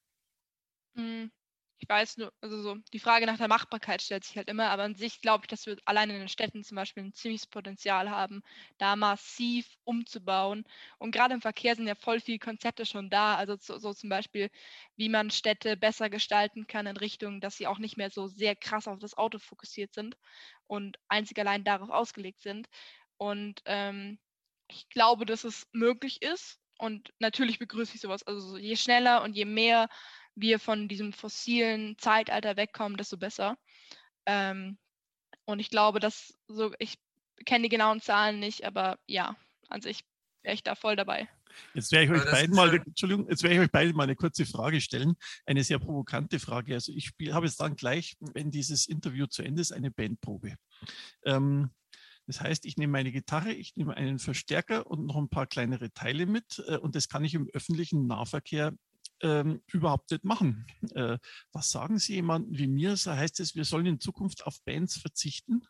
Ich weiß nur, also so, die Frage nach der Machbarkeit stellt sich halt immer, aber an sich glaube ich, dass wir allein in den Städten zum Beispiel ein ziemliches Potenzial haben, da massiv umzubauen. Und gerade im Verkehr sind ja voll viele Konzepte schon da, also so, so zum Beispiel, wie man Städte besser gestalten kann in Richtung, dass sie auch nicht mehr so sehr krass auf das Auto fokussiert sind und einzig allein darauf ausgelegt sind. Und ähm, ich glaube, dass es möglich ist und natürlich begrüße ich sowas, also so, je schneller und je mehr wir von diesem fossilen Zeitalter wegkommen, desto besser. Ähm, und ich glaube, dass so, ich kenne die genauen Zahlen nicht, aber ja, an sich wäre ich da voll dabei. Jetzt werde ich euch beiden mal, Entschuldigung, jetzt werde ich euch beiden mal eine kurze Frage stellen. Eine sehr provokante Frage. Also ich spiel, habe jetzt dann gleich, wenn dieses Interview zu Ende ist, eine Bandprobe. Ähm, das heißt, ich nehme meine Gitarre, ich nehme einen Verstärker und noch ein paar kleinere Teile mit äh, und das kann ich im öffentlichen Nahverkehr Ähm, überhaupt nicht machen. Äh, was sagen Sie jemandem wie mir? So heißt es, wir sollen in Zukunft auf Bands verzichten?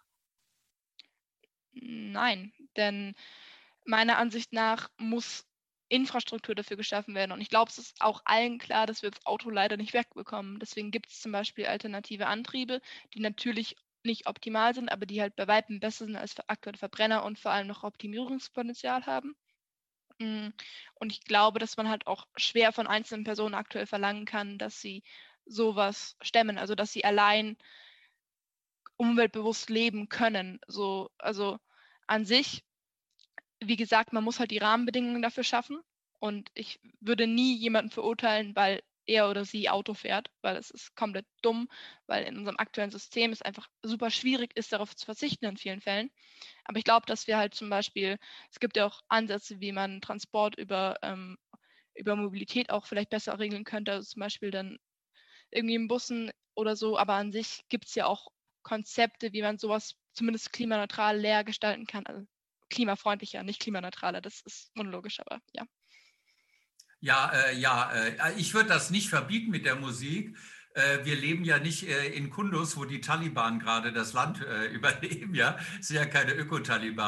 Nein, denn meiner Ansicht nach muss Infrastruktur dafür geschaffen werden. Und ich glaube, es ist auch allen klar, dass wir das Auto leider nicht wegbekommen. Deswegen gibt es zum Beispiel alternative Antriebe, die natürlich nicht optimal sind, aber die halt bei weitem besser sind als aktuelle Verbrenner und vor allem noch Optimierungspotenzial haben. Und ich glaube, dass man halt auch schwer von einzelnen Personen aktuell verlangen kann, dass sie sowas stemmen, also dass sie allein umweltbewusst leben können. So, also an sich, wie gesagt, man muss halt die Rahmenbedingungen dafür schaffen. Und ich würde nie jemanden verurteilen, weil er oder sie Auto fährt, weil es ist komplett dumm, weil in unserem aktuellen System es einfach super schwierig ist, darauf zu verzichten in vielen Fällen. Aber ich glaube, dass wir halt zum Beispiel, es gibt ja auch Ansätze, wie man Transport über, ähm, über Mobilität auch vielleicht besser regeln könnte, also zum Beispiel dann irgendwie in Bussen oder so, aber an sich gibt es ja auch Konzepte, wie man sowas zumindest klimaneutral leer gestalten kann, also klimafreundlicher, nicht klimaneutraler, das ist unlogisch, aber ja. Ja, äh, ja, äh, ich würde das nicht verbieten mit der Musik. Äh, wir leben ja nicht äh, in Kunduz, wo die Taliban gerade das Land äh, übernehmen, ja. Es sind ja keine Öko-Taliban.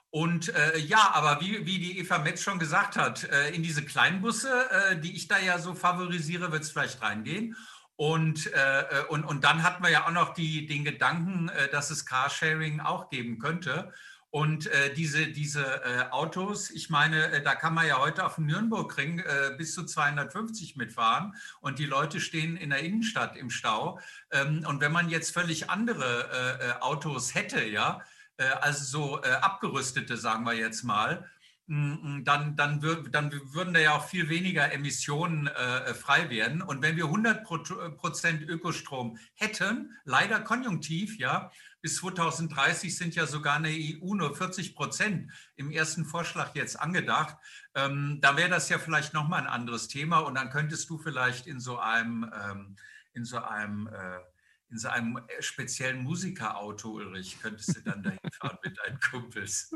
Und äh, ja, aber wie, wie die Eva Metz schon gesagt hat, äh, in diese Kleinbusse, äh, die ich da ja so favorisiere, wird es vielleicht reingehen. Und, äh, und, und dann hatten wir ja auch noch die, den Gedanken, äh, dass es Carsharing auch geben könnte. Und äh, diese, diese äh, Autos, ich meine, äh, da kann man ja heute auf dem Nürnbergring äh, bis zu zweihundertfünfzig mitfahren und die Leute stehen in der Innenstadt im Stau. Ähm, und wenn man jetzt völlig andere äh, Autos hätte, ja, äh, also so äh, abgerüstete, sagen wir jetzt mal, Dann, dann, würd, dann würden da ja auch viel weniger Emissionen äh, frei werden. Und wenn wir hundert Prozent Ökostrom hätten, leider konjunktiv, ja, bis zweitausenddreißig sind ja sogar in der E U nur vierzig Prozent im ersten Vorschlag jetzt angedacht, ähm, da wäre das ja vielleicht nochmal ein anderes Thema und dann könntest du vielleicht in so einem, ähm, in so einem äh, in so einem speziellen Musikerauto, Ulrich, könntest du dann dahin fahren mit deinen Kumpels.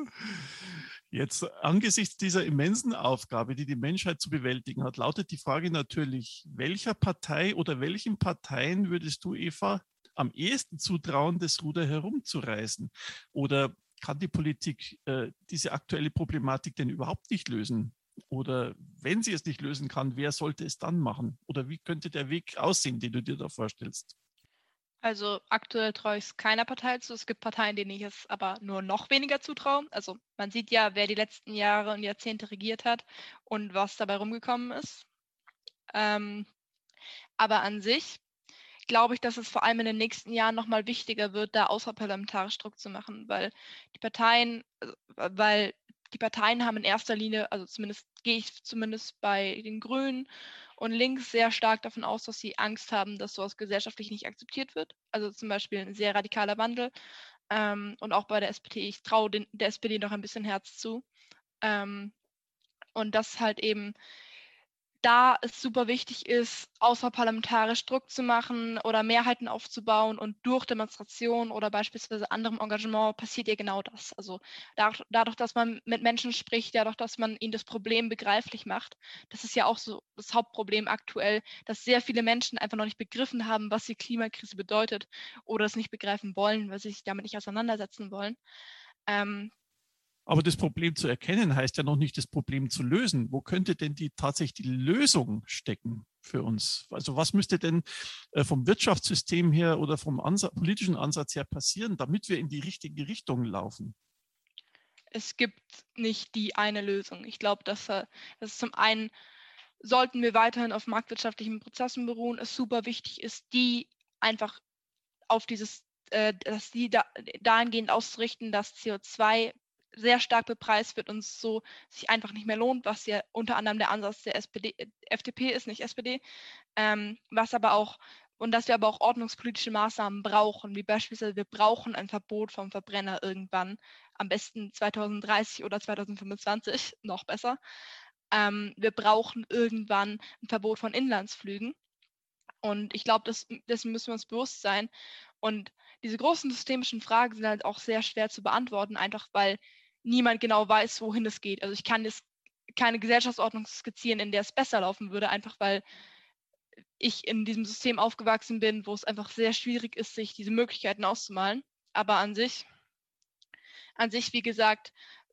Jetzt angesichts dieser immensen Aufgabe, die die Menschheit zu bewältigen hat, lautet die Frage natürlich, welcher Partei oder welchen Parteien würdest du, Eva, am ehesten zutrauen, das Ruder herumzureißen? Oder kann die Politik äh, diese aktuelle Problematik denn überhaupt nicht lösen? Oder wenn sie es nicht lösen kann, wer sollte es dann machen? Oder wie könnte der Weg aussehen, den du dir da vorstellst? Also aktuell traue ich es keiner Partei zu. Es gibt Parteien, denen ich es aber nur noch weniger zutraue. Also man sieht ja, wer die letzten Jahre und Jahrzehnte regiert hat und was dabei rumgekommen ist. Ähm, aber an sich glaube ich, dass es vor allem in den nächsten Jahren nochmal wichtiger wird, da außerparlamentarisch Druck zu machen, weil die Parteien, weil die Parteien haben in erster Linie, also zumindest gehe ich zumindest bei den Grünen und links sehr stark davon aus, dass sie Angst haben, dass sowas gesellschaftlich nicht akzeptiert wird. Also zum Beispiel ein sehr radikaler Wandel. Ähm, und auch bei der S P D, ich traue den, der S P D noch ein bisschen Herz zu. Ähm, und das halt eben, da es super wichtig ist, außerparlamentarisch Druck zu machen oder Mehrheiten aufzubauen und durch Demonstrationen oder beispielsweise anderem Engagement passiert ja genau das. Also dadurch, dass man mit Menschen spricht, dadurch, dass man ihnen das Problem begreiflich macht, das ist ja auch so das Hauptproblem aktuell, dass sehr viele Menschen einfach noch nicht begriffen haben, was die Klimakrise bedeutet oder es nicht begreifen wollen, weil sie sich damit nicht auseinandersetzen wollen. Ähm, Aber das Problem zu erkennen heißt ja noch nicht, das Problem zu lösen. Wo könnte denn die tatsächlich die Lösung stecken für uns? Also was müsste denn vom Wirtschaftssystem her oder vom Ansatz, politischen Ansatz her passieren, damit wir in die richtige Richtung laufen? Es gibt nicht die eine Lösung. Ich glaube, dass, dass zum einen sollten wir weiterhin auf marktwirtschaftlichen Prozessen beruhen, es super wichtig ist, die einfach auf dieses, äh, dass die da, dahingehend auszurichten, dass C O zwei sehr stark bepreist wird und es so sich einfach nicht mehr lohnt, was ja unter anderem der Ansatz der S P D, F D P ist, nicht S P D, ähm, was aber auch, und dass wir aber auch ordnungspolitische Maßnahmen brauchen, wie beispielsweise wir brauchen ein Verbot vom Verbrenner irgendwann, am besten zweitausenddreißig oder zweitausendfünfundzwanzig, noch besser. Ähm, wir brauchen irgendwann ein Verbot von Inlandsflügen und ich glaube, das, dessen müssen wir uns bewusst sein und diese großen systemischen Fragen sind halt auch sehr schwer zu beantworten, einfach weil niemand genau weiß, wohin es geht. Also ich kann jetzt keine Gesellschaftsordnung skizzieren, in der es besser laufen würde, einfach weil ich in diesem System aufgewachsen bin, wo es einfach sehr schwierig ist, sich diese Möglichkeiten auszumalen. Aber an sich, an sich, wie gesagt,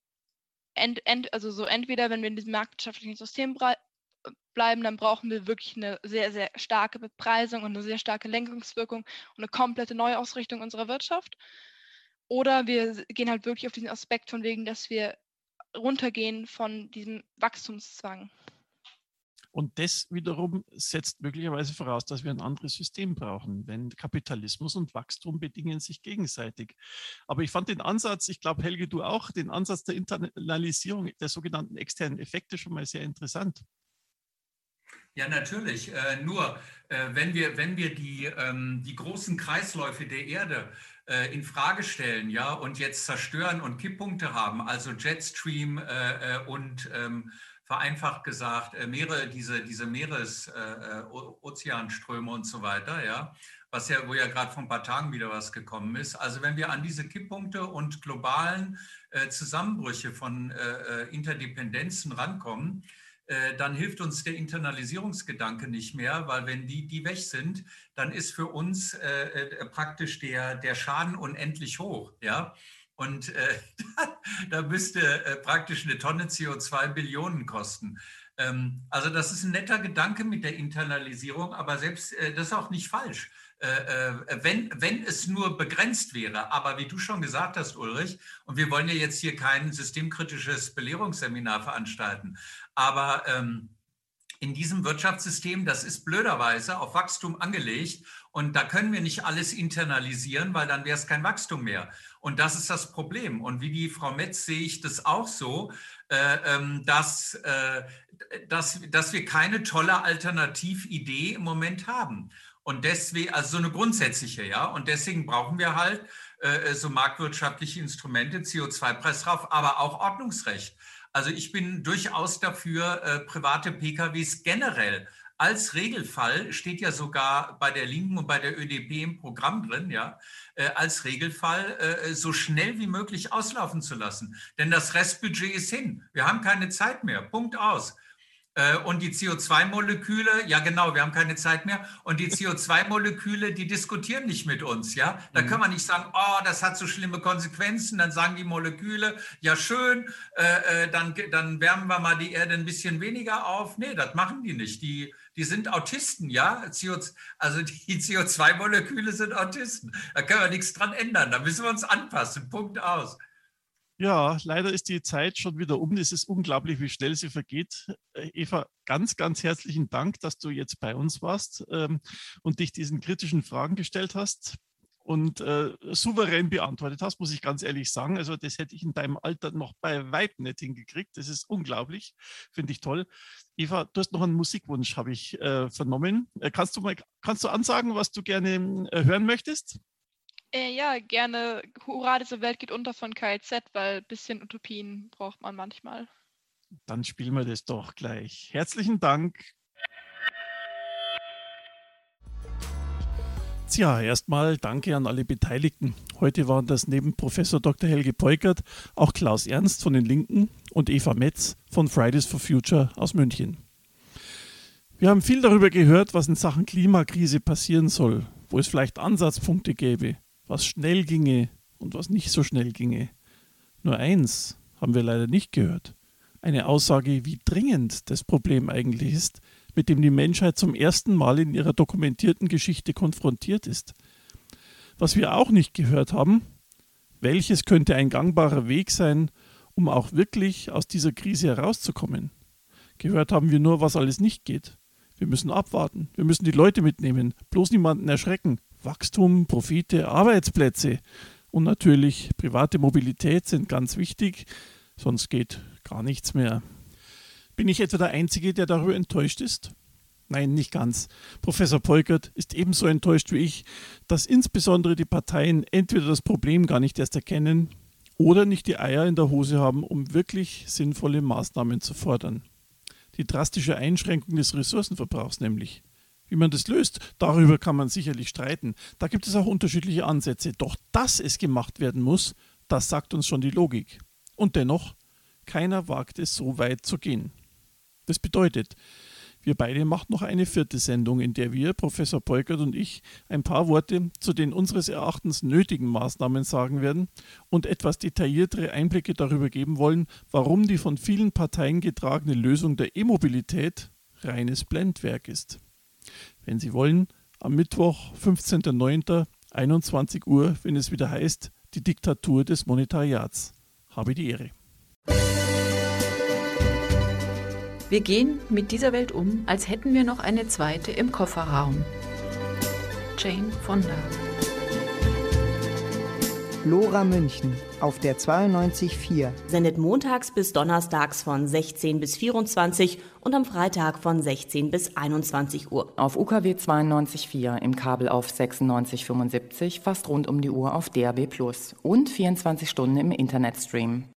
ent, ent, also so entweder, wenn wir in diesem marktwirtschaftlichen System bleiben, dann brauchen wir wirklich eine sehr, sehr starke Bepreisung und eine sehr starke Lenkungswirkung und eine komplette Neuausrichtung unserer Wirtschaft. Oder wir gehen halt wirklich auf diesen Aspekt von wegen, dass wir runtergehen von diesem Wachstumszwang. Und das wiederum setzt möglicherweise voraus, dass wir ein anderes System brauchen, wenn Kapitalismus und Wachstum bedingen sich gegenseitig. Aber ich fand den Ansatz, ich glaube, Helge, du auch, den Ansatz der Internalisierung der sogenannten externen Effekte schon mal sehr interessant. Ja, natürlich. Äh, nur, äh, wenn wir, wenn wir die, ähm, die großen Kreisläufe der Erde äh, in Frage stellen, ja, und jetzt zerstören und Kipppunkte haben, also Jetstream äh, und ähm, vereinfacht gesagt, äh, Meere, diese, diese Meeres-Ozeanströme äh, und so weiter, ja, was ja, wo ja gerade vor ein paar Tagen wieder was gekommen ist. Also wenn wir an diese Kipppunkte und globalen äh, Zusammenbrüche von äh, Interdependenzen rankommen, dann hilft uns der Internalisierungsgedanke nicht mehr, weil wenn die, die weg sind, dann ist für uns äh, praktisch der, der Schaden unendlich hoch. Ja? Und äh, da, da müsste äh, praktisch eine Tonne C O zwei Billionen kosten. Ähm, also das ist ein netter Gedanke mit der Internalisierung, aber selbst äh, das ist auch nicht falsch. Äh, wenn, wenn es nur begrenzt wäre. Aber wie du schon gesagt hast, Ulrich, und wir wollen ja jetzt hier kein systemkritisches Belehrungsseminar veranstalten, aber ähm, in diesem Wirtschaftssystem, das ist blöderweise auf Wachstum angelegt und da können wir nicht alles internalisieren, weil dann wäre es kein Wachstum mehr. Und das ist das Problem. Und wie die Frau Metz sehe ich das auch so, äh, ähm, dass, äh, dass, dass wir keine tolle Alternatividee im Moment haben. Und deswegen, also so eine grundsätzliche, ja, und deswegen brauchen wir halt äh, so marktwirtschaftliche Instrumente, C O zwei Preis drauf, aber auch Ordnungsrecht. Also ich bin durchaus dafür, äh, private P K Ws generell als Regelfall, steht ja sogar bei der Linken und bei der Ö D P im Programm drin, ja, äh, als Regelfall äh, so schnell wie möglich auslaufen zu lassen. Denn das Restbudget ist hin. Wir haben keine Zeit mehr. Punkt aus. Und die C O zwei Moleküle, ja genau, wir haben keine Zeit mehr. Und die C O zwei Moleküle, die diskutieren nicht mit uns, ja. Da mhm. können wir nicht sagen, oh, das hat so schlimme Konsequenzen. Dann sagen die Moleküle, ja schön, äh, dann, dann wärmen wir mal die Erde ein bisschen weniger auf. Nee, das machen die nicht. Die, die sind Autisten, ja. C O zwei, also die C O zwei Moleküle sind Autisten. Da können wir nichts dran ändern. Da müssen wir uns anpassen. Punkt aus. Ja, leider ist die Zeit schon wieder um. Es ist unglaublich, wie schnell sie vergeht. Eva, ganz, ganz herzlichen Dank, dass du jetzt bei uns warst ähm, und dich diesen kritischen Fragen gestellt hast und äh, souverän beantwortet hast, muss ich ganz ehrlich sagen. Also das hätte ich in deinem Alter noch bei weitem nicht hingekriegt. Das ist unglaublich, finde ich toll. Eva, du hast noch einen Musikwunsch, habe ich äh, vernommen. Äh, kannst du mal, kannst du ansagen, was du gerne äh, hören möchtest? Äh, ja, gerne Hurra, diese Welt geht unter von K I Z, weil ein bisschen Utopien braucht man manchmal. Dann spielen wir das doch gleich. Herzlichen Dank. Tja, erstmal danke an alle Beteiligten. Heute waren das neben Professor Doktor Helge Peukert auch Klaus Ernst von den Linken und Eva Metz von Fridays for Future aus München. Wir haben viel darüber gehört, was in Sachen Klimakrise passieren soll, wo es vielleicht Ansatzpunkte gäbe, was schnell ginge und was nicht so schnell ginge. Nur eins haben wir leider nicht gehört. Eine Aussage, wie dringend das Problem eigentlich ist, mit dem die Menschheit zum ersten Mal in ihrer dokumentierten Geschichte konfrontiert ist. Was wir auch nicht gehört haben, welches könnte ein gangbarer Weg sein, um auch wirklich aus dieser Krise herauszukommen. Gehört haben wir nur, was alles nicht geht. Wir müssen abwarten, wir müssen die Leute mitnehmen, bloß niemanden erschrecken. Wachstum, Profite, Arbeitsplätze und natürlich private Mobilität sind ganz wichtig, sonst geht gar nichts mehr. Bin ich etwa der Einzige, der darüber enttäuscht ist? Nein, nicht ganz. Professor Peukert ist ebenso enttäuscht wie ich, dass insbesondere die Parteien entweder das Problem gar nicht erst erkennen oder nicht die Eier in der Hose haben, um wirklich sinnvolle Maßnahmen zu fordern. Die drastische Einschränkung des Ressourcenverbrauchs nämlich. Wie man das löst, darüber kann man sicherlich streiten. Da gibt es auch unterschiedliche Ansätze. Doch dass es gemacht werden muss, das sagt uns schon die Logik. Und dennoch, keiner wagt es, so weit zu gehen. Das bedeutet, wir beide machen noch eine vierte Sendung, in der wir, Professor Peukert und ich, ein paar Worte zu den unseres Erachtens nötigen Maßnahmen sagen werden und etwas detailliertere Einblicke darüber geben wollen, warum die von vielen Parteien getragene Lösung der E-Mobilität reines Blendwerk ist. Wenn Sie wollen, am Mittwoch, fünfzehnten neunten einundzwanzig Uhr, wenn es wieder heißt, die Diktatur des Monetariats. Habe die Ehre. Wir gehen mit dieser Welt um, als hätten wir noch eine zweite im Kofferraum. Jane Fonda. Lora München auf der zweiundneunzig Komma vier. Sendet montags bis donnerstags von sechzehn bis vierundzwanzig und am Freitag von sechzehn bis einundzwanzig Uhr. Auf U K W zweiundneunzig Komma vier, im Kabel auf sechsundneunzig Komma fünfundsiebzig, fast rund um die Uhr auf D A B plus und vierundzwanzig Stunden im Internetstream.